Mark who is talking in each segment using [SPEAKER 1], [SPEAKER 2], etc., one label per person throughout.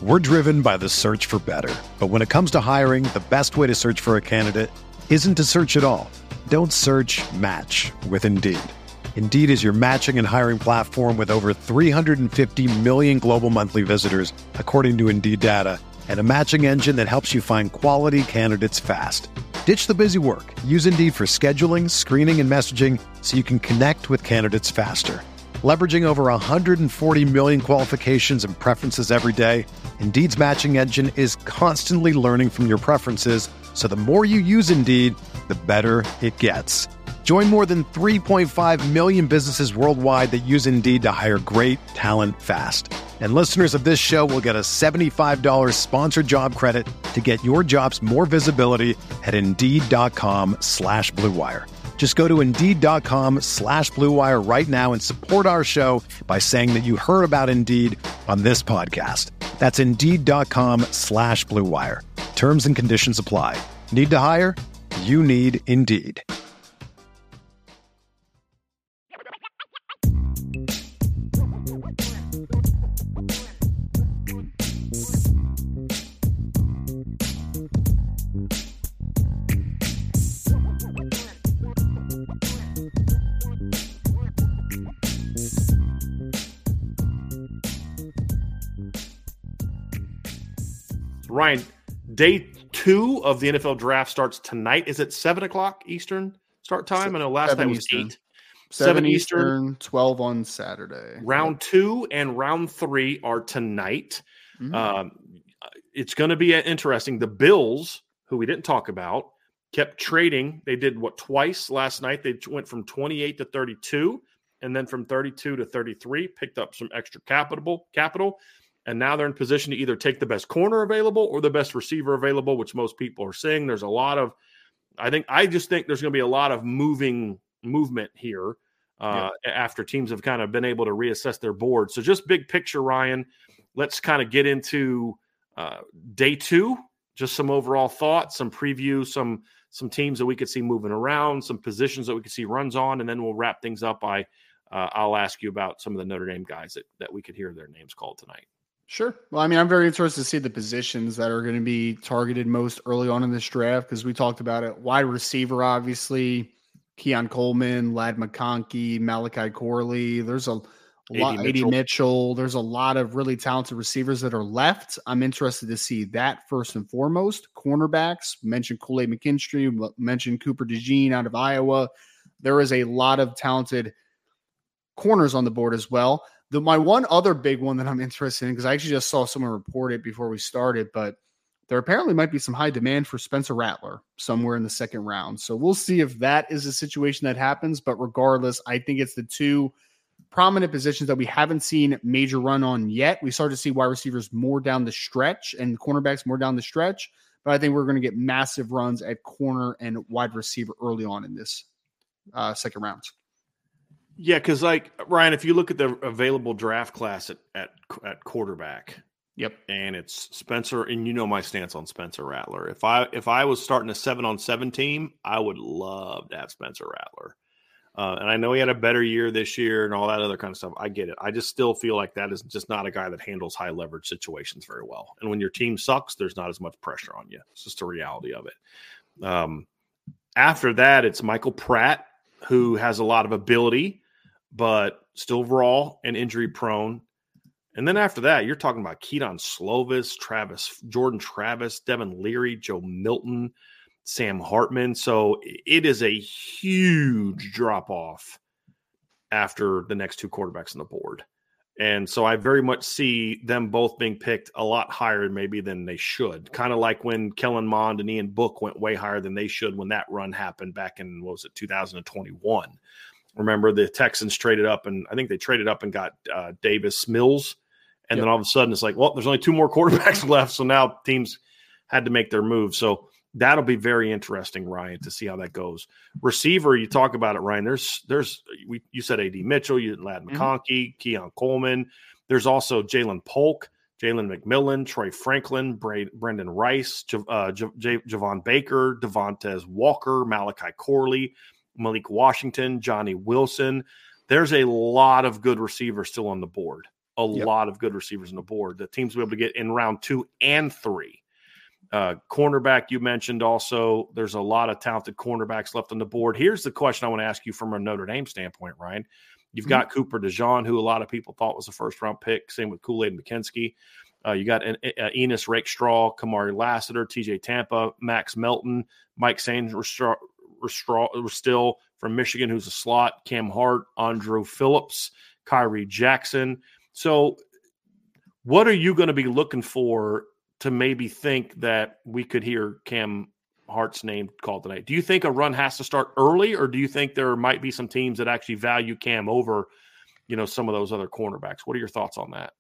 [SPEAKER 1] We're driven by the search for better. But when it comes to hiring, the best way to search for a candidate isn't to search at all. Don't search, match with Indeed. Indeed is your matching and hiring platform with over 350 million global monthly visitors, according to Indeed data, and a matching engine that helps you find quality candidates fast. Ditch the busy work. Use Indeed for scheduling, screening, and messaging so you can connect with candidates faster. Leveraging over 140 million qualifications and preferences every day, Indeed's matching engine is constantly learning from your preferences, so the more you use Indeed, the better it gets. Join more than 3.5 million businesses worldwide that use Indeed to hire great talent fast. And listeners of this show will get a $75 sponsored job credit to get your jobs more visibility at Indeed.com/Blue Wire. Just go to Indeed.com/Blue Wire right now and support our show by saying that you heard about Indeed on this podcast. That's Indeed.com/Blue Wire. Terms and conditions apply. Need to hire? You need Indeed.
[SPEAKER 2] Ryan, day 2 of the NFL draft starts tonight. Is it 7 o'clock Eastern start time? I know last night was
[SPEAKER 3] Eastern.
[SPEAKER 2] 8.
[SPEAKER 3] 7 Eastern, 12 on Saturday.
[SPEAKER 2] Round 2 and round 3 are tonight. It's going to be interesting. The Bills, who we didn't talk about, kept trading. They did twice last night. They went from 28 to 32, and then from 32 to 33, picked up some extra capital. And now they're in position to either take the best corner available or the best receiver available, which most people are saying. There's a lot of – I just think there's going to be a lot of movement here after teams have kind of been able to reassess their board. So just big picture, Ryan, let's kind of get into day 2, just some overall thoughts, some preview, some teams that we could see moving around, some positions that we could see runs on, and then we'll wrap things up by I'll ask you about some of the Notre Dame guys that we could hear their names called tonight.
[SPEAKER 3] Sure. Well, I mean, I'm very interested to see the positions that are going to be targeted most early on in this draft because we talked about it. Wide receiver, obviously, Keon Coleman, Ladd McConkey, Malachi Corley. There's a lot. A.D. Mitchell. There's a lot of really talented receivers that are left. I'm interested to see that first and foremost. Cornerbacks, mentioned Kool-Aid McKinstry, mentioned Cooper DeJean out of Iowa. There is a lot of talented corners on the board as well. My one other big one that I'm interested in, because I actually just saw someone report it before we started, but there apparently might be some high demand for Spencer Rattler somewhere in the second round. So we'll see if that is a situation that happens. But regardless, I think it's the two prominent positions that we haven't seen major run on yet. We started to see wide receivers more down the stretch and cornerbacks more down the stretch. But I think we're going to get massive runs at corner and wide receiver early on in this second round.
[SPEAKER 2] Yeah, because Ryan, if you look at the available draft class at quarterback,
[SPEAKER 3] yep,
[SPEAKER 2] and it's Spencer, and you know my stance on Spencer Rattler. If I was starting a 7-on-7 team, I would love to have Spencer Rattler. And I know he had a better year this year and all that other kind of stuff. I get it. I just still feel like that is just not a guy that handles high leverage situations very well. And when your team sucks, there's not as much pressure on you. It's just the reality of it. After that, it's Michael Pratt, who has a lot of ability, but still raw and injury prone. And then after that, you're talking about Keaton Slovis, Jordan Travis, Devin Leary, Joe Milton, Sam Hartman. So it is a huge drop off after the next two quarterbacks on the board. And so I very much see them both being picked a lot higher maybe than they should. Kind of like when Kellen Mond and Ian Book went way higher than they should when that run happened back in, 2021. Remember the Texans traded up, and I think they traded up and got Davis Mills. And then all of a sudden it's like, well, there's only two more quarterbacks left. So now teams had to make their move. So that'll be very interesting, Ryan, to see how that goes. Receiver, you talk about it, Ryan. You said A.D. Mitchell, you Ladd McConkey, Keon Coleman. There's also Jalen Polk, Jalen McMillan, Troy Franklin, Brendan Rice, Javon Baker, Devontae Walker, Malachi Corley, Malik Washington, Johnny Wilson. There's a lot of good receivers still on the board. a lot of good receivers on the board that teams will be able to get in round 2 and 3. Cornerback, you mentioned also, there's a lot of talented cornerbacks left on the board. Here's the question I want to ask you from a Notre Dame standpoint, Ryan. You've got Cooper DeJean, who a lot of people thought was a first-round pick. Same with Kool-Aid McKinstry. You got Enos Rakestraw, Kamari Lassiter, TJ Tampa, Max Melton, Mike Sainristil from Michigan, who's a slot, Cam Hart, Andrew Phillips, Kyrie Jackson. So what are you going to be looking for to maybe think that we could hear Cam Hart's name called tonight? Do you think a run has to start early, or do you think there might be some teams that actually value Cam over, some of those other cornerbacks? What are your thoughts on that?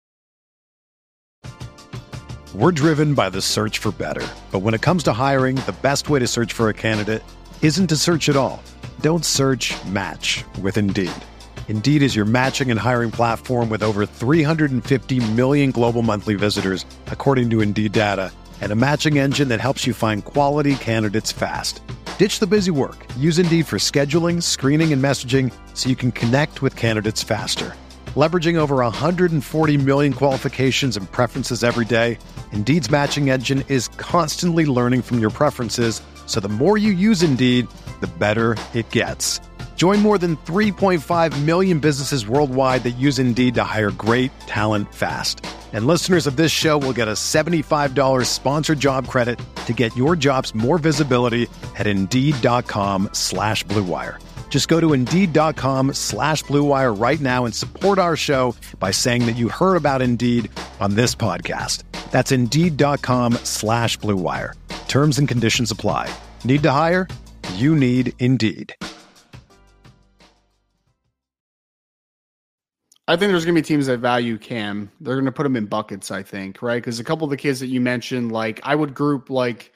[SPEAKER 1] We're driven by the search for better. But when it comes to hiring, the best way to search for a candidate isn't to search at all. Don't search, match with Indeed. Indeed is your matching and hiring platform with over 350 million global monthly visitors, according to Indeed data, and a matching engine that helps you find quality candidates fast. Ditch the busy work. Use Indeed for scheduling, screening, and messaging so you can connect with candidates faster. Leveraging over 140 million qualifications and preferences every day, Indeed's matching engine is constantly learning from your preferences, so the more you use Indeed, the better it gets. Join more than 3.5 million businesses worldwide that use Indeed to hire great talent fast. And listeners of this show will get a $75 sponsored job credit to get your jobs more visibility at Indeed.com/Blue Wire. Just go to Indeed.com/Blue Wire right now and support our show by saying that you heard about Indeed on this podcast. That's Indeed.com/Blue Wire. Terms and conditions apply. Need to hire? You need Indeed.
[SPEAKER 3] I think there's going to be teams that value Cam. They're going to put him in buckets, I think, right? Because a couple of the kids that you mentioned, like I would group like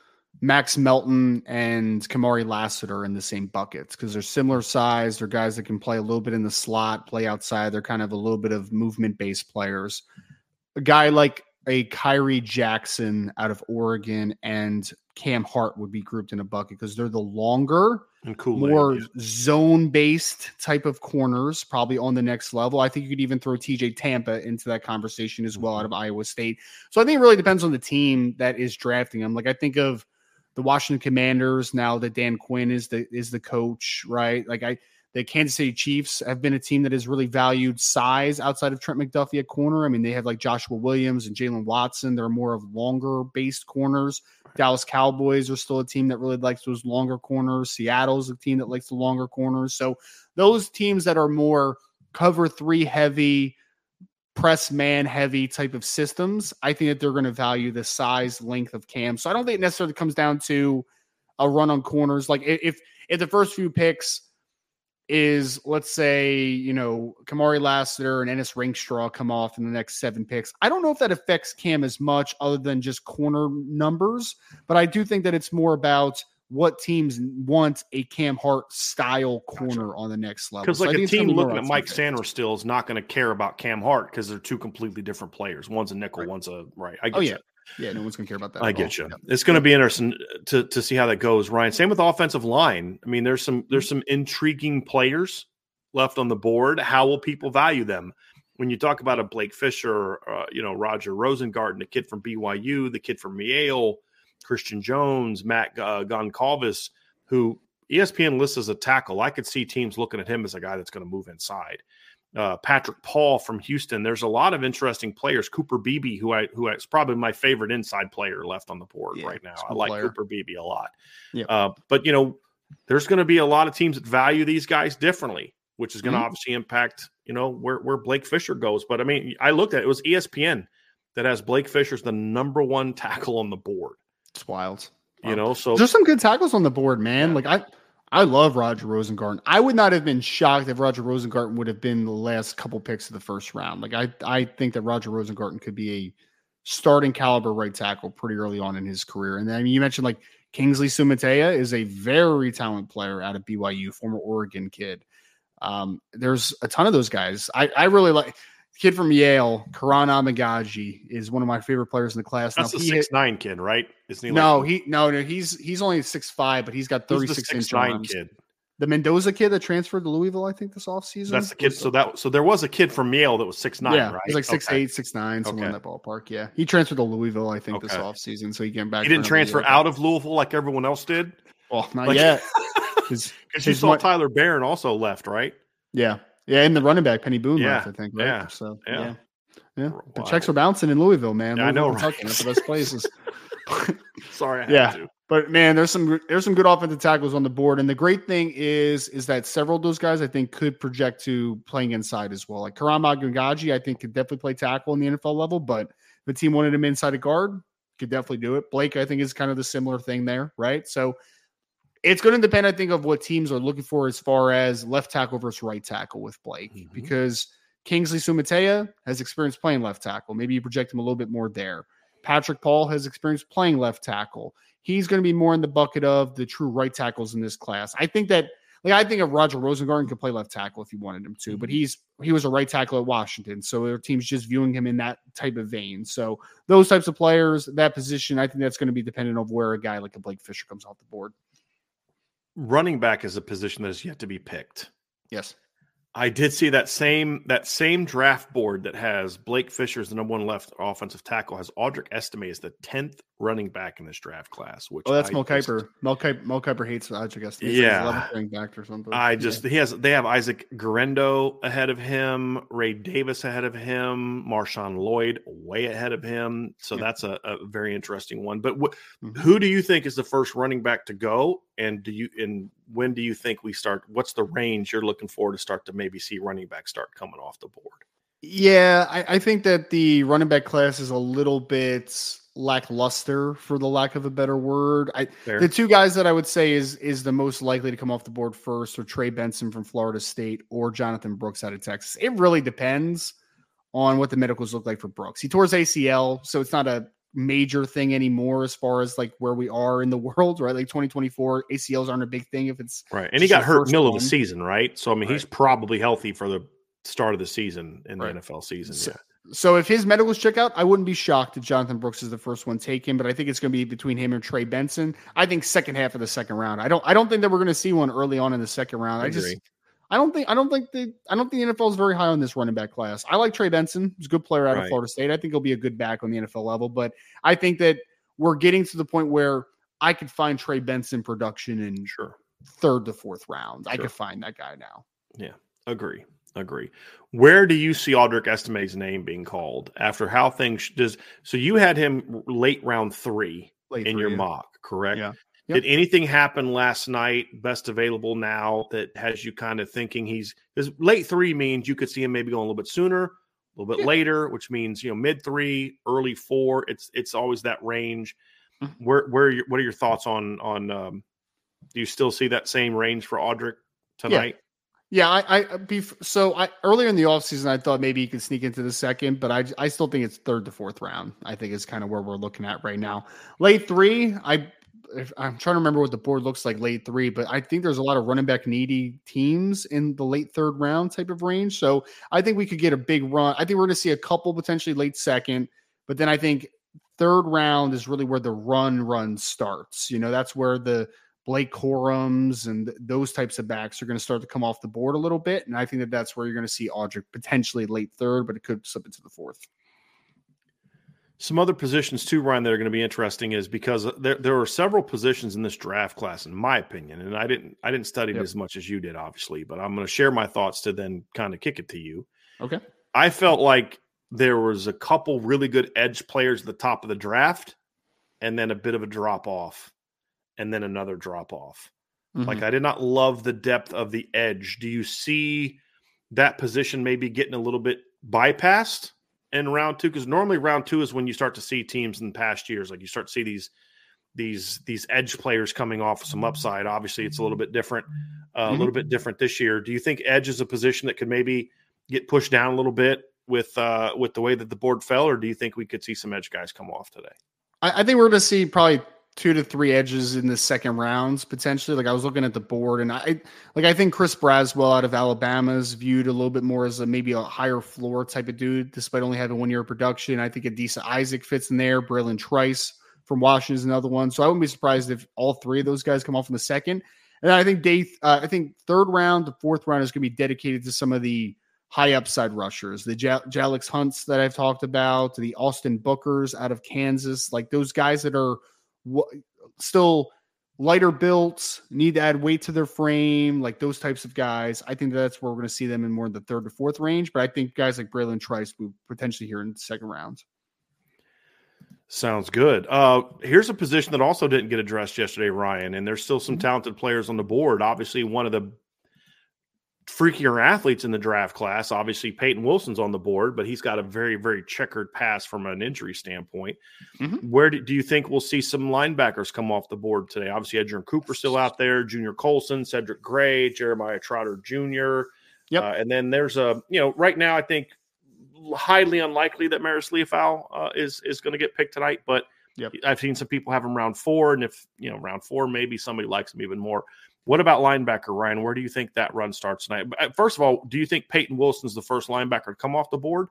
[SPEAKER 3] Max Melton and Kamari Lassiter in the same buckets because they're similar size. They're guys that can play a little bit in the slot, play outside. They're kind of a little bit of movement-based players. A guy like a Kyrie Jackson out of Oregon and Cam Hart would be grouped in a bucket because they're the longer and more zone-based type of corners, probably on the next level. I think you could even throw TJ Tampa into that conversation as well out of Iowa State. So I think it really depends on the team that is drafting them. Like I think of the Washington Commanders now that Dan Quinn is the coach, right? Like the Kansas City Chiefs have been a team that has really valued size outside of Trent McDuffie at corner. I mean, they have like Joshua Williams and Jalen Watson. They're more of longer-based corners. Dallas Cowboys are still a team that really likes those longer corners. Seattle's a team that likes the longer corners. So those teams that are more cover 3 heavy, press man heavy type of systems, I think that they're going to value the size, length of Cam. So I don't think it necessarily comes down to a run on corners. Like if the first few picks is, let's say, Kamari Lassiter and Enos Rakestraw come off in the next 7 picks, I don't know if that affects Cam as much other than just corner numbers, but I do think that it's more about what teams want a Cam Hart style corner on the next level.
[SPEAKER 2] Because a team looking at Mike Sainristil is not going to care about Cam Hart because they're 2 completely different players. One's a nickel, right. One's a right. I get you.
[SPEAKER 3] Yeah, no one's going to care about that.
[SPEAKER 2] I get you. It's going to be interesting to see how that goes, Ryan. Same with offensive line. I mean, there's some intriguing players left on the board. How will people value them? When you talk about a Blake Fisher, Roger Rosengarten, the kid from BYU, the kid from Yale, Christian Jones, Matt Goncalves, who ESPN lists as a tackle, I could see teams looking at him as a guy that's going to move inside. Patrick Paul from Houston. There's a lot of interesting players. Cooper Beebe, who is probably my favorite inside player left on the board right now. I like Cooper Beebe a lot. Yep. But there's going to be a lot of teams that value these guys differently, which is going to obviously impact where Blake Fisher goes. But I mean, I looked at it was ESPN that has Blake Fisher's the number 1 tackle on the board.
[SPEAKER 3] It's wild.
[SPEAKER 2] So
[SPEAKER 3] there's some good tackles on the board, man. Yeah. Like I love Roger Rosengarten. I would not have been shocked if Roger Rosengarten would have been the last couple picks of the first round. Like I think that Roger Rosengarten could be a starting caliber right tackle pretty early on in his career. And then you mentioned like Kingsley Sumatea is a very talented player out of BYU, former Oregon kid. There's a ton of those guys. I really like kid from Yale, Karan Amagaji, is one of my favorite players in the class.
[SPEAKER 2] That's the 6'9" kid, right?
[SPEAKER 3] Isn't he? No, he's only 6'5", but he's got 36-inch arms.
[SPEAKER 2] Kid.
[SPEAKER 3] The Mendoza kid that transferred to Louisville, I think, this offseason.
[SPEAKER 2] That's the kid. So there was a kid from Yale that was 6'9",
[SPEAKER 3] yeah,
[SPEAKER 2] right?
[SPEAKER 3] He's like 6'8", 6'9", somewhere in that ballpark. Yeah. He transferred to Louisville, I think, this offseason. So he came back.
[SPEAKER 2] He didn't transfer out of Louisville like everyone else did?
[SPEAKER 3] Well, not yet.
[SPEAKER 2] Because you saw Tyler Barron also left, right?
[SPEAKER 3] Yeah. Yeah, and the running back, Penny Boone left, I think, right?
[SPEAKER 2] Yeah.
[SPEAKER 3] So, yeah. The checks are bouncing in Louisville, man.
[SPEAKER 2] Yeah, I know,
[SPEAKER 3] right? That's the best places.
[SPEAKER 2] Sorry, I had to.
[SPEAKER 3] But man, there's some good offensive tackles on the board, and the great thing is that several of those guys I think could project to playing inside as well. Like Karam Agungaji, I think could definitely play tackle in the NFL level, but if the team wanted him inside a guard, could definitely do it. Blake, I think, is kind of the similar thing there, right? So it's going to depend, I think, of what teams are looking for as far as left tackle versus right tackle with Blake, because Kingsley Sumatea has experience playing left tackle. Maybe you project him a little bit more there. Patrick Paul has experience playing left tackle. He's going to be more in the bucket of the true right tackles in this class. I think of Roger Rosengarten could play left tackle if you wanted him to, but he was a right tackle at Washington. So their team's just viewing him in that type of vein. So those types of players, that position, I think that's going to be dependent on where a guy like a Blake Fisher comes off the board.
[SPEAKER 2] Running back is a position that is yet to be picked.
[SPEAKER 3] Yes.
[SPEAKER 2] I did see that same draft board that has Blake Fisher as the number one left offensive tackle has Audric Estime as the 10th running back in this draft class. Which
[SPEAKER 3] that's Mel Kiper. Mel Kiper hates Audric Estime.
[SPEAKER 2] Yeah,
[SPEAKER 3] 11th running back or something.
[SPEAKER 2] They have Isaac Guerendo ahead of him, Ray Davis ahead of him, Marshawn Lloyd way ahead of him. So that's a very interesting one. But who do you think is the first running back to go? And when do you think we start? What's the range you're looking for to start to maybe see running back start coming off the board?
[SPEAKER 3] Yeah, I think that the running back class is a little bit lackluster, for the lack of a better word. The two guys that I would say is the most likely to come off the board first are Trey Benson from Florida State or Jonathan Brooks out of Texas. It really depends on what the medicals look like for Brooks. He tore his ACL, so it's not a major thing anymore as far as like where we are in the world, right? Like 2024 ACLs aren't a big thing if it's
[SPEAKER 2] right. And he got hurt middle of the season, right? So I mean, he's probably healthy for the start of the season in the NFL season.
[SPEAKER 3] So if his medicals check out, I wouldn't be shocked if Jonathan Brooks is the first one taken, but I think it's going to be between him and Trey Benson. I think second half of the second round. I don't think that we're going to see one early on in the second round. I don't think the NFL is very high on this running back class. I like Trey Benson. He's a good player out of Florida State. I think he'll be a good back on the NFL level, but I think that we're getting to the point where I could find Trey Benson production in third to fourth round. I could find that guy now.
[SPEAKER 2] Yeah, agree. Where do you see Audric Estime's name being called after how things does? So you had him late round 3 in your mock, correct?
[SPEAKER 3] Yeah.
[SPEAKER 2] Yep. Did anything happen last night, best available now, that has you kind of thinking because late 3 means you could see him maybe going a little bit sooner, a little bit later, which means, mid 3, early 4. It's always that range. What are your thoughts on do you still see that same range for Audric tonight?
[SPEAKER 3] Yeah, I earlier in the offseason, I thought maybe he could sneak into the second, but I still think it's third to fourth round. I think is kind of where we're looking at right now. Late 3, I'm trying to remember what the board looks like late 3, but I think there's a lot of running back needy teams in the late third round type of range. So I think we could get a big run. I think we're going to see a couple potentially late second, but then I think third round is really where the run starts. That's where the Blake Corums and those types of backs are going to start to come off the board a little bit. And I think that that's where you're going to see Audric potentially late third, but it could slip into the fourth.
[SPEAKER 2] Some other positions too, Ryan, that are going to be interesting is because there are several positions in this draft class, in my opinion, and I didn't study it as much as you did, obviously, but I'm going to share my thoughts to then kind of kick it to you.
[SPEAKER 3] Okay.
[SPEAKER 2] I felt like there was a couple really good edge players at the top of the draft and then a bit of a drop off and then another drop off. Mm-hmm. Like I did not love the depth of the edge. Do you see that position maybe getting a little bit bypassed in round 2? Because normally round 2 is when you start to see teams in past years, like you start to see these edge players coming off some upside. Obviously, it's a little bit different, a little bit different this year. Do you think edge is a position that could maybe get pushed down a little bit with the way that the board fell, or do you think we could see some edge guys come off today?
[SPEAKER 3] I think we're going to see probably 2 to 3 edges in the second rounds potentially. Like I was looking at the board, and I think Chris Braswell out of Alabama is viewed a little bit more as maybe a higher floor type of dude, despite only having 1 year of production. I think Adisa Isaac fits in there. Braylon Trice from Washington is another one. So I wouldn't be surprised if all 3 of those guys come off in the second. And I think third round to fourth round is going to be dedicated to some of the high upside rushers, the Jalix Hunts that I've talked about, the Austin Bookers out of Kansas, like those guys that are still lighter built, need to add weight to their frame, like those types of guys. I think that's where we're going to see them in more in the third to fourth range. But I think guys like Braylon Trice will potentially here in the second round.
[SPEAKER 2] Sounds good. Here's a position that also didn't get addressed yesterday, Ryan, and there's still some talented players on the board. Obviously, one of the freakier athletes in the draft class. Obviously, Peyton Wilson's on the board, but he's got a very, very checkered past from an injury standpoint. Where do you think we'll see some linebackers come off the board today? Obviously, Edgerrin Cooper still out there, Junior Colson, Cedric Gray, Jeremiah Trotter Jr. And then there's right now I think highly unlikely that Maris Leofau is going to get picked tonight, but I've seen some people have him round 4, and if round 4 maybe somebody likes him even more. What about linebacker, Ryan? Where do you think that run starts tonight? First of all, do you think Peyton Wilson's the first linebacker to come off the board?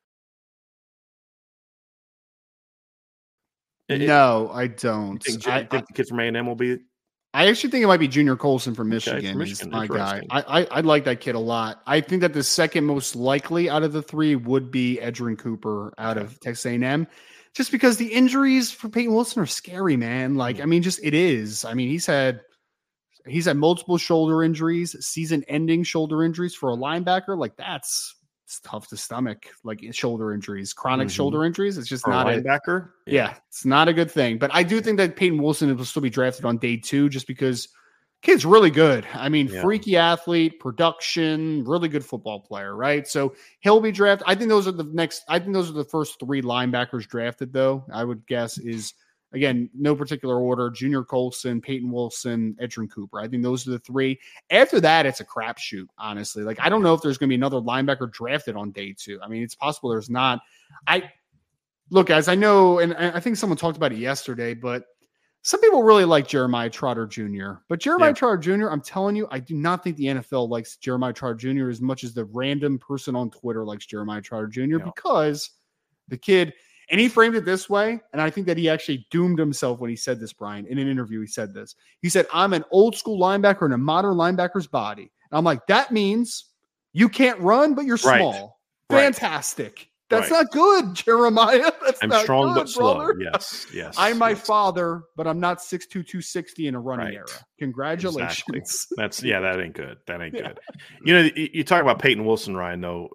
[SPEAKER 3] No, I don't.
[SPEAKER 2] I think the kid from A&M will be.
[SPEAKER 3] I actually think it might be Junior Colson from Michigan.
[SPEAKER 2] Okay, from Michigan.
[SPEAKER 3] He's my guy. I like that kid a lot. I think that the second most likely out of the three would be Edgerrin Cooper out of Texas A&M, just because the injuries for Peyton Wilson are scary, man. Like, I mean, just it is. I mean, he's had multiple shoulder injuries, season-ending shoulder injuries for a linebacker. Like it's tough to stomach. Like shoulder injuries, chronic shoulder injuries. It's just
[SPEAKER 2] for
[SPEAKER 3] not
[SPEAKER 2] a linebacker.
[SPEAKER 3] Yeah, it's not a good thing. But I do think that Peyton Wilson will still be drafted on day 2, just because kid's really good. I mean, freaky athlete, production, really good football player, right? So he'll be drafted. I think those are the first 3 linebackers drafted, though. I would guess is. Again, no particular order. Junior Colson, Peyton Wilson, Edgerrin Cooper. I think those are the 3. After that, it's a crapshoot, honestly. Like, I don't know if there's going to be another linebacker drafted on day 2. I mean, it's possible there's not. Look, guys, I know, and I think someone talked about it yesterday, but some people really like Jeremiah Trotter Jr. But Jeremiah Trotter Jr., I'm telling you, I do not think the NFL likes Jeremiah Trotter Jr. as much as the random person on Twitter likes Jeremiah Trotter Jr. because the kid – and he framed it this way, and I think that he actually doomed himself when he said this, Brian. In an interview, he said this. He said, I'm an old school linebacker in a modern linebacker's body. And I'm like, that means you can't run, but you're small. Right. Fantastic. That's not good, Jeremiah. I'm not strong, good, but slow.
[SPEAKER 2] Yes.
[SPEAKER 3] I'm my father, but I'm not 6'2", 260 in a running era. Congratulations.
[SPEAKER 2] Exactly. That ain't good. That ain't good. You talk about Peyton Wilson, Ryan, though.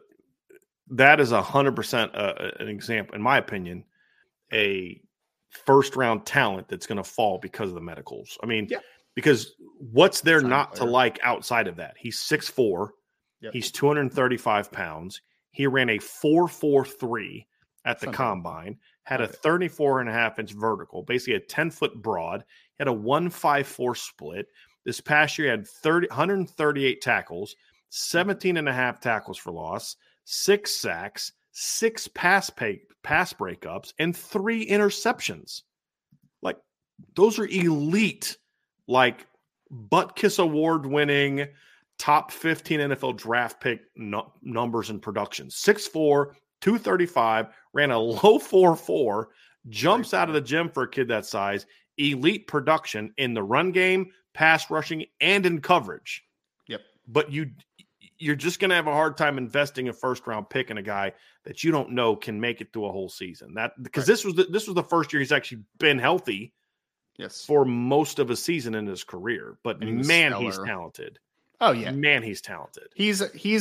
[SPEAKER 2] That is 100% an example, in my opinion, a first-round talent that's going to fall because of the medicals. I mean, because what's there not to like outside of that? He's 6'4". He's 235 pounds. He ran a 4.43 at the combine, had a 34.5-inch vertical, basically a 10-foot broad, had a 1.54 split. This past year, he had 138 tackles, 17.5 tackles for loss, 6 sacks, 6 pass breakups, and 3 interceptions. Like, those are elite, like, butt kiss award winning, top 15 NFL draft pick numbers and production. 6'4", 235, ran a low 4.4, jumps out of the gym for a kid that size, elite production in the run game, pass rushing, and in coverage. But you're just going to have a hard time investing a first-round pick in a guy that you don't know can make it through a whole season. Because this was the first year he's actually been healthy for most of a season in his career. But man, he's talented.
[SPEAKER 3] Oh yeah,
[SPEAKER 2] man, he's talented.
[SPEAKER 3] He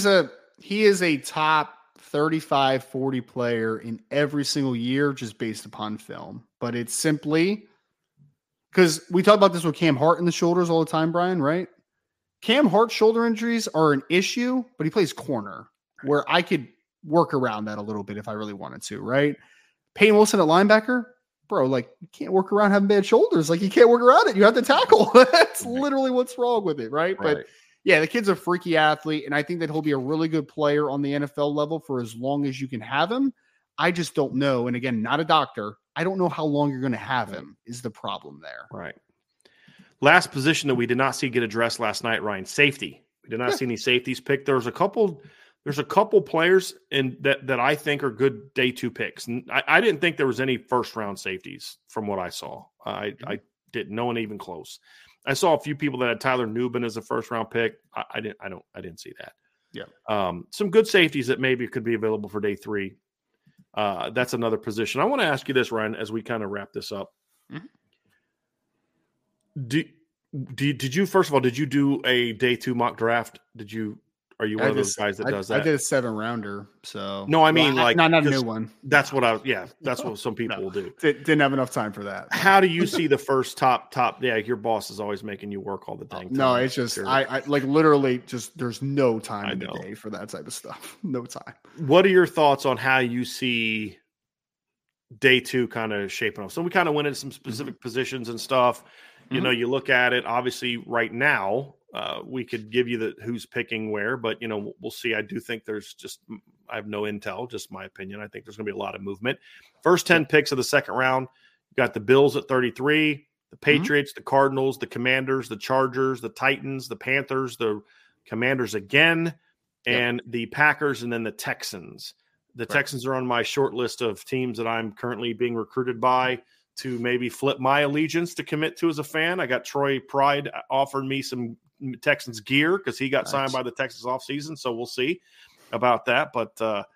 [SPEAKER 3] is a top 35, 40 player in every single year just based upon film. But it's simply because we talk about this with Cam Hart in the shoulders all the time, Brian, right? Cam Hart's shoulder injuries are an issue, but he plays corner where I could work around that a little bit if I really wanted to, right? Peyton Wilson at linebacker, bro, like you can't work around having bad shoulders. Like you can't work around it. You have to tackle. That's literally what's wrong with it, right? But yeah, the kid's a freaky athlete, and I think that he'll be a really good player on the NFL level for as long as you can have him. I just don't know. And again, not a doctor. I don't know how long you're going to have him is the problem there.
[SPEAKER 2] Right. Last position that we did not see get addressed last night, Ryan, safety. We did not see any safeties picked. There's a couple players that I think are good day 2 picks. And I didn't think there was any first round safeties from what I saw. I didn't know one even close. I saw a few people that had Tyler Nubin as a first round pick. I didn't see that.
[SPEAKER 3] Yeah.
[SPEAKER 2] Some good safeties that maybe could be available for day 3. That's another position. I want to ask you this, Ryan, as we kind of wrap this up.
[SPEAKER 3] Mm-hmm.
[SPEAKER 2] Did you, first of all, did you do a day 2 mock draft? Are you one of those guys that does that?
[SPEAKER 3] I did a 7-rounder. So
[SPEAKER 2] no, I mean, not
[SPEAKER 3] a new one.
[SPEAKER 2] That's what that's what some people will do.
[SPEAKER 3] Didn't have enough time for that.
[SPEAKER 2] How do you see the first top? Yeah, your boss is always making you work all the dang time.
[SPEAKER 3] No, it's just, sure. I like literally just, there's no time in the day for that type of stuff. No time.
[SPEAKER 2] What are your thoughts on how you see day 2 kind of shaping up? So we kind of went into some specific positions and stuff. You know, you look at it, obviously right now, we could give you who's picking where, but, we'll see. I do think I have no intel, just my opinion. I think there's going to be a lot of movement. First 10 picks of the second round, you got the Bills at 33, the Patriots, the Cardinals, the Commanders, the Chargers, the Titans, the Panthers, the Commanders again, and the Packers, and then the Texans. The Texans are on my short list of teams that I'm currently being recruited by to maybe flip my allegiance to commit to as a fan. I got Troy Pride offered me some Texans gear because he got signed by the Texans offseason, so we'll see about that. But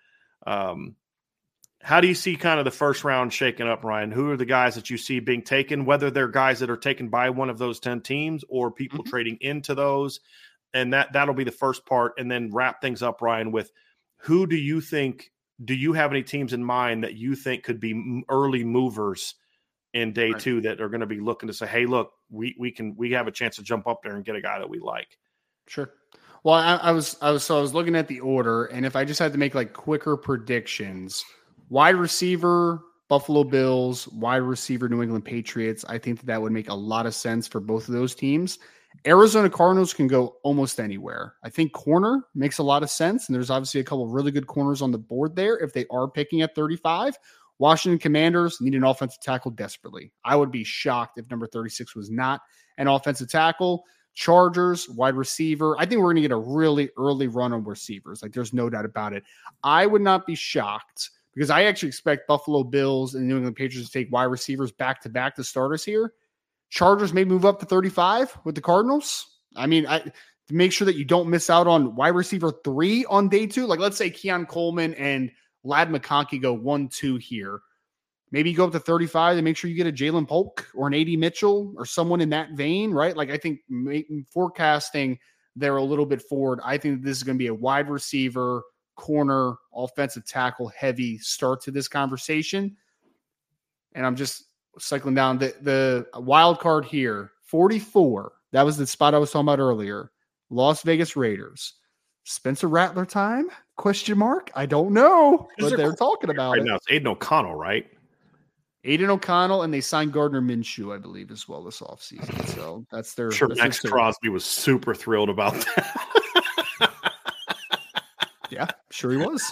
[SPEAKER 2] how do you see kind of the first round shaking up, Ryan? Who are the guys that you see being taken, whether they're guys that are taken by one of those 10 teams or people trading into those? And that'll be the first part, and then wrap things up, Ryan, with who do you think – do you have any teams in mind that you think could be early movers in day 2 that are going to be looking to say, hey, look, we have a chance to jump up there and get a guy that we like?
[SPEAKER 3] Sure. Well, I was looking at the order, and if I just had to make like quicker predictions, wide receiver, Buffalo Bills, wide receiver, New England Patriots, I think that would make a lot of sense for both of those teams. Arizona Cardinals can go almost anywhere. I think corner makes a lot of sense, and there's obviously a couple of really good corners on the board there if they are picking at 35. Washington Commanders need an offensive tackle desperately. I would be shocked if number 36 was not an offensive tackle. Chargers, wide receiver. I think we're going to get a really early run on receivers. Like, there's no doubt about it. I would not be shocked because I actually expect Buffalo Bills and New England Patriots to take wide receivers back-to-back to starters here. Chargers may move up to 35 with the Cardinals. I mean, to make sure that you don't miss out on wide receiver 3 on day 2. Like, let's say Keon Coleman and Ladd McConkey go 1-2 here. Maybe you go up to 35 and make sure you get a Jalen Polk or an A.D. Mitchell or someone in that vein, right? Like, I think forecasting there a little bit forward, I think this is going to be a wide receiver, corner, offensive tackle heavy start to this conversation. And I'm just cycling down the wild card here. 44. That was the spot I was talking about earlier. Las Vegas Raiders. Spencer Rattler time? Question mark? I don't know, but they're talking about
[SPEAKER 2] right
[SPEAKER 3] it.
[SPEAKER 2] Now it's Aiden O'Connell, right?
[SPEAKER 3] Aiden O'Connell, and they signed Gardner Minshew, I believe, as well this offseason. So that's their.
[SPEAKER 2] I'm sure Max Crosby was super thrilled about that.
[SPEAKER 3] Yeah, sure he was.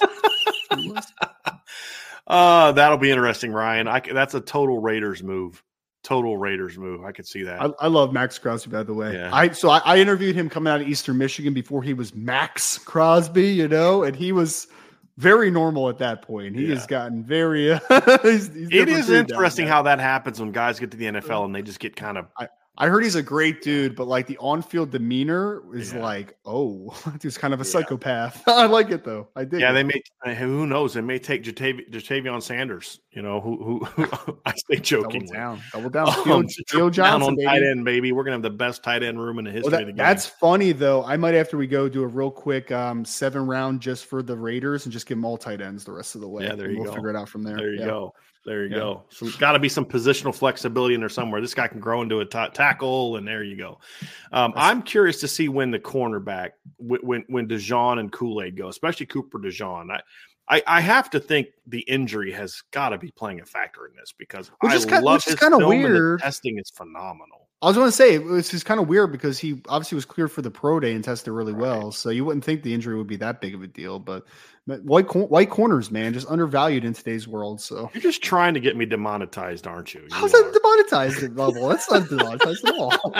[SPEAKER 2] That'll be interesting, Ryan. That's a total Raiders move. Total Raiders move. I could see that.
[SPEAKER 3] I love Max Crosby, by the way.
[SPEAKER 2] Yeah.
[SPEAKER 3] I interviewed him coming out of Eastern Michigan before he was Max Crosby, and he was very normal at that point. He has gotten very.
[SPEAKER 2] It is interesting how that happens when guys get to the NFL and they just get kind of.
[SPEAKER 3] I heard he's a great dude, but like the on-field demeanor is like, oh, he's kind of a psychopath. I like it though. I did.
[SPEAKER 2] Yeah, they may. Who knows? They may take Jatavion Sanders. Who I say jokingly.
[SPEAKER 3] Double down. Theo Johnson,
[SPEAKER 2] on tight end, baby. We're gonna have the best tight end room in the history of the game.
[SPEAKER 3] That's funny though. I might, after we go, do a real quick 7-round just for the Raiders and just give them all tight ends the rest of the way.
[SPEAKER 2] Yeah, there you go.
[SPEAKER 3] We'll figure it out from there.
[SPEAKER 2] There you go. There you go. So there's got to be some positional flexibility in there somewhere. This guy can grow into a tackle, and there you go. I'm curious to see when the cornerback, when DeJean and Kool-Aid go, especially Cooper DeJean. I have to think the injury has got to be playing a factor in this because I love his film weird. And the testing is phenomenal.
[SPEAKER 3] I was going to say, it was just kind of weird because he obviously was cleared for the pro day and tested really well. So you wouldn't think the injury would be that big of a deal. But white corners, man, just undervalued in today's world. So
[SPEAKER 2] you're just trying to get me demonetized, aren't you?
[SPEAKER 3] How's that demonetized, Bubble? That's not demonetized at all.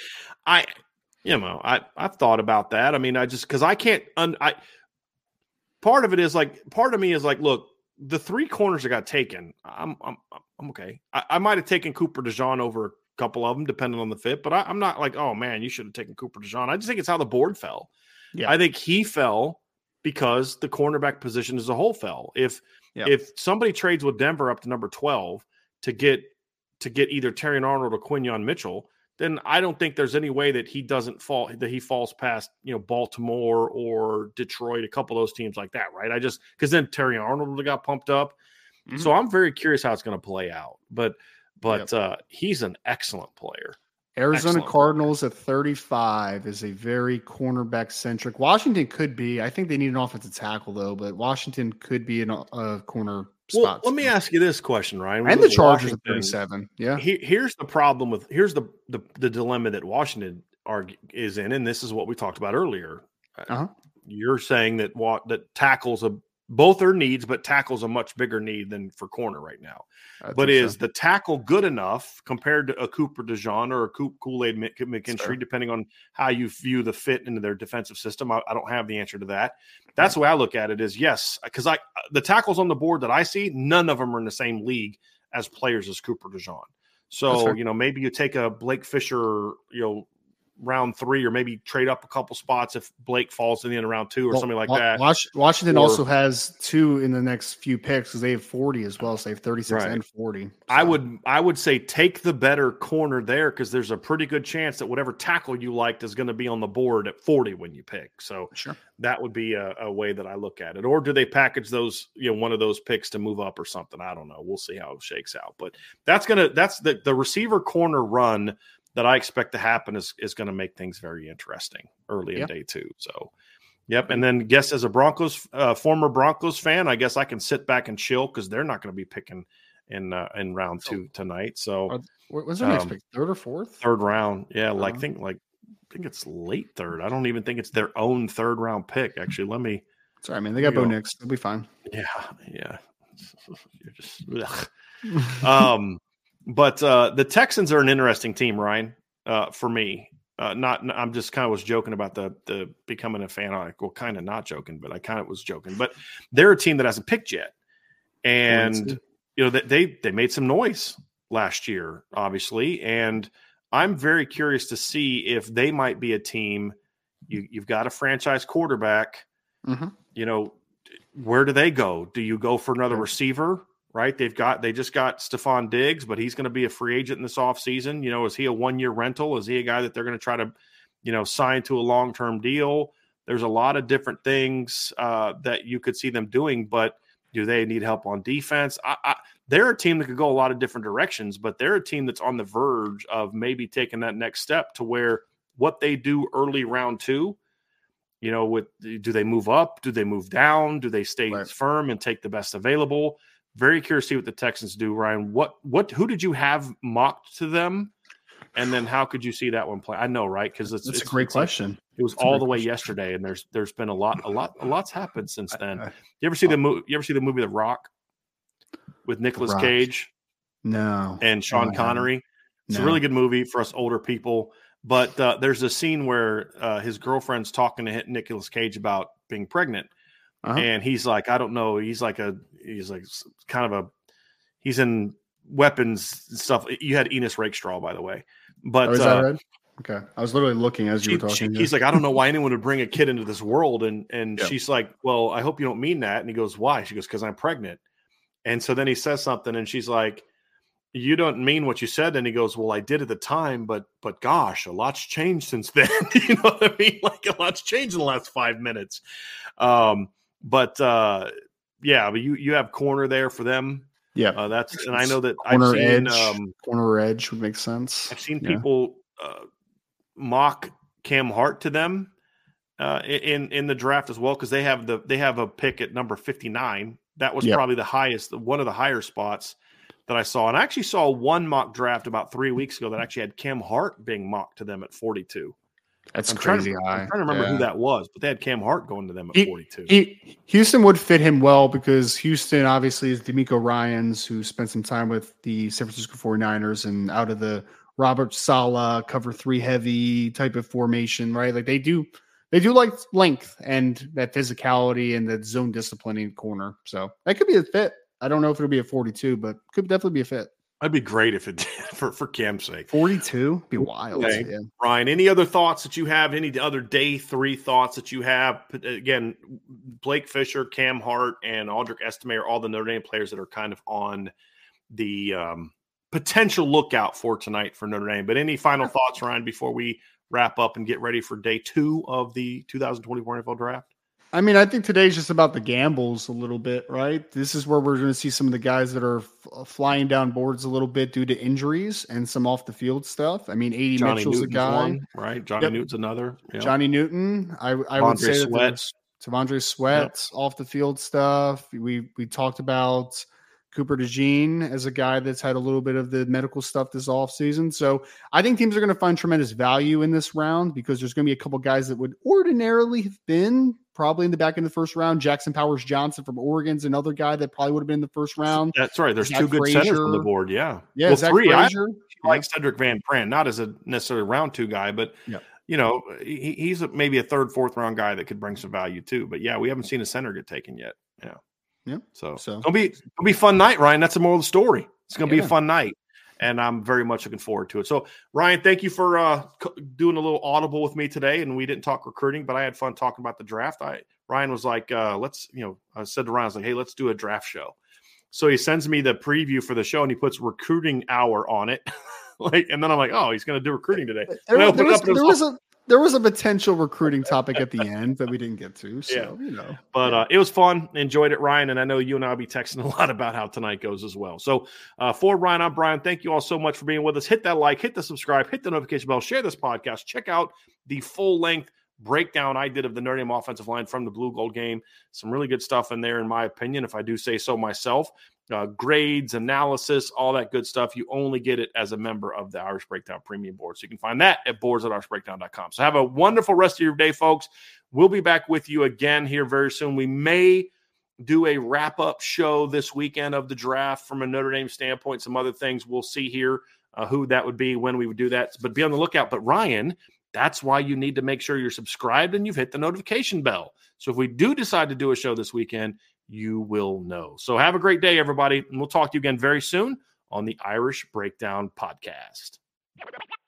[SPEAKER 2] I've thought about that. I mean, because I can't. Part of me is like, look, the 3 corners that got taken, I'm okay. I might have taken Cooper DeJean over couple of them, depending on the fit. But I'm not like, oh, man, you should have taken Cooper DeJean. I just think it's how the board fell.
[SPEAKER 3] Yeah.
[SPEAKER 2] I think he fell because the cornerback position as a whole fell. If somebody trades with Denver up to number 12 to get either Terrion Arnold or Quinyon Mitchell, then I don't think there's any way that he doesn't fall, that he falls past, Baltimore or Detroit, a couple of those teams like that, right? Because then Terrion Arnold would have got pumped up. Mm-hmm. So I'm very curious how it's going to play out. But he's an excellent player.
[SPEAKER 3] Arizona Cardinals at 35 is a very cornerback-centric. Washington could be. I think they need an offensive tackle, though, but Washington could be a corner spot.
[SPEAKER 2] Let me ask you this question, Ryan.
[SPEAKER 3] And the Chargers at 37. Yeah.
[SPEAKER 2] Here's the dilemma that Washington is in, and this is what we talked about earlier.
[SPEAKER 3] Uh-huh.
[SPEAKER 2] You're saying that tackles both are needs, but tackle's a much bigger need than for corner right now. But is the tackle good enough compared to a Cooper DeJean or a Kool-Aid McKinstry, depending on how you view the fit into their defensive system? I don't have the answer to that. That's the way I look at it is yes, because the tackles on the board that I see, none of them are in the same league as players as Cooper DeJean. So, maybe you take a Blake Fisher, round 3, or maybe trade up a couple spots if Blake falls to the end of round 2 or something like that.
[SPEAKER 3] Washington also has 2 in the next few picks because they have 40 as well. So they have 36 and 40. So.
[SPEAKER 2] I would say take the better corner there because there's a pretty good chance that whatever tackle you liked is going to be on the board at 40 when you pick. So that would be a way that I look at it. Or do they package those, one of those picks to move up or something? I don't know. We'll see how it shakes out. But that's the receiver corner run that I expect to happen is going to make things very interesting early in day 2. So, and then guess as a former Broncos fan, I guess I can sit back and chill because they're not going to be picking in round 2 tonight. So,
[SPEAKER 3] what's their next pick? 3rd or 4th?
[SPEAKER 2] 3rd round, yeah. I think it's late 3rd. I don't even think it's their own 3rd round pick. Actually, let me.
[SPEAKER 3] Sorry, man. They got Bo Nix. They'll be fine.
[SPEAKER 2] Yeah. You're just. But the Texans are an interesting team, Ryan, for me. I'm just kind of was joking about the becoming a fan. Kind of not joking, but I kind of was joking. But they're a team that hasn't picked yet. And, they made some noise last year, obviously. And I'm very curious to see if they might be a team. You've got a franchise quarterback. Mm-hmm. Where do they go? Do you go for another receiver? Right, they just got Stephon Diggs, but he's going to be a free agent in this offseason. Is he a 1-year rental? Is he a guy that they're going to try to, sign to a long-term deal? There's a lot of different things that you could see them doing, but do they need help on defense? They're a team that could go a lot of different directions, but they're a team that's on the verge of maybe taking that next step to where what they do early round 2, do they move up? Do they move down? Do they stay firm and take the best available? Very curious to see what the Texans do, Ryan. Who did you have mocked to them? And then how could you see that one play? I know, right? Because it's
[SPEAKER 3] a great question.
[SPEAKER 2] It was all the way yesterday, and there's been a lot's happened since then. You ever see the movie The Rock with Nicolas Cage?
[SPEAKER 3] No.
[SPEAKER 2] And Sean Connery. It's a really good movie for us older people. But there's a scene where his girlfriend's talking to Nicolas Cage about being pregnant. Uh-huh. And he's like, I don't know. He's in weapons and stuff. You had Enos Rakestraw, by the way. But
[SPEAKER 3] is that right? Okay. I was literally looking as you were talking.
[SPEAKER 2] He's like, I don't know why anyone would bring a kid into this world. And she's like, well, I hope you don't mean that. And he goes, why? She goes, because I'm pregnant. And so then he says something and she's like, you don't mean what you said. And he goes, well, I did at the time, but gosh, a lot's changed since then. You know what I mean? Like a lot's changed in the last 5 minutes. But you have corner there for them.
[SPEAKER 3] Yeah,
[SPEAKER 2] and I know that
[SPEAKER 3] corner edge would make sense.
[SPEAKER 2] I've seen people mock Cam Hart to them in the draft as well because they have a pick at number 59. That was probably the highest, one of the higher spots that I saw. And I actually saw one mock draft about 3 weeks ago that actually had Cam Hart being mocked to them at 42.
[SPEAKER 3] That's crazy high.
[SPEAKER 2] I'm trying to remember who that was, but they had Cam Hart going to them at 42.
[SPEAKER 3] Houston would fit him well because Houston obviously is DeMeco Ryans, who spent some time with the San Francisco 49ers and out of the Robert Saleh cover 3 heavy type of formation, right? Like they do like length and that physicality and that zone disciplining corner. So that could be a fit. I don't know if it'll be a 42, but could definitely be a fit.
[SPEAKER 2] That'd be great if it did for Cam's sake.
[SPEAKER 3] 42 be wild.
[SPEAKER 2] Okay.
[SPEAKER 3] Yeah.
[SPEAKER 2] Ryan, any other thoughts that you have? Any other day 3 thoughts that you have? Again, Blake Fisher, Cam Hart, and Audric Estime are all the Notre Dame players that are kind of on the potential lookout for tonight for Notre Dame. But any final thoughts, Ryan, before we wrap up and get ready for day 2 of the 2024 NFL Draft?
[SPEAKER 3] I mean, I think today's just about the gambles a little bit, right? This is where we're going to see some of the guys that are flying down boards a little bit due to injuries and some off the field stuff. I mean, A.D. Mitchell's a guy,
[SPEAKER 2] one, right? Johnny Newton's another.
[SPEAKER 3] Yep. Johnny Newton. I would say that there's T'Vondre Sweat off the field stuff. We talked about Cooper DeJean as a guy that's had a little bit of the medical stuff this offseason. So I think teams are going to find tremendous value in this round because there's going to be a couple guys that would ordinarily have been probably in the back end of the first round. Jackson Powers Johnson from Oregon's another guy that probably would have been in the first round.
[SPEAKER 2] That's right. There's Zach 2 good Frazier. Centers on the board. Yeah.
[SPEAKER 3] Yeah. Well, Zach 3. Frazier.
[SPEAKER 2] I like Cedric Van Pran, not as a necessarily round 2 guy, but you know, he's maybe a 3rd, 4th round guy that could bring some value too. But yeah, we haven't seen a center get taken yet. Yeah.
[SPEAKER 3] Yeah.
[SPEAKER 2] So it's gonna be a fun night, Ryan. That's the moral of the story. It's gonna be a fun night. And I'm very much looking forward to it. So, Ryan, thank you for doing a little audible with me today. And we didn't talk recruiting, but I had fun talking about the draft. Ryan was like, I said to Ryan, I was like, hey, let's do a draft show. So he sends me the preview for the show and he puts recruiting hour on it. And then I'm like, oh, he's going to do recruiting today.
[SPEAKER 3] There was a potential recruiting topic at the end that we didn't get to. So,
[SPEAKER 2] But it was fun. Enjoyed it, Ryan. And I know you and I will be texting a lot about how tonight goes as well. So for Ryan, I'm Brian. Thank you all so much for being with us. Hit that like, hit the subscribe, hit the notification bell, share this podcast. Check out the full-length breakdown I did of the Notre Dame offensive line from the Blue Gold game. Some really good stuff in there, in my opinion, if I do say so myself. Grades, analysis, all that good stuff. You only get it as a member of the Irish Breakdown Premium Board. So you can find that at boards.irishbreakdown.com. So have a wonderful rest of your day, folks. We'll be back with you again here very soon. We may do a wrap-up show this weekend of the draft from a Notre Dame standpoint, some other things. We'll see here who that would be, when we would do that. But be on the lookout. But Ryan, that's why you need to make sure you're subscribed and you've hit the notification bell. So if we do decide to do a show this weekend, you will know. So have a great day, everybody. And we'll talk to you again very soon on the Irish Breakdown Podcast.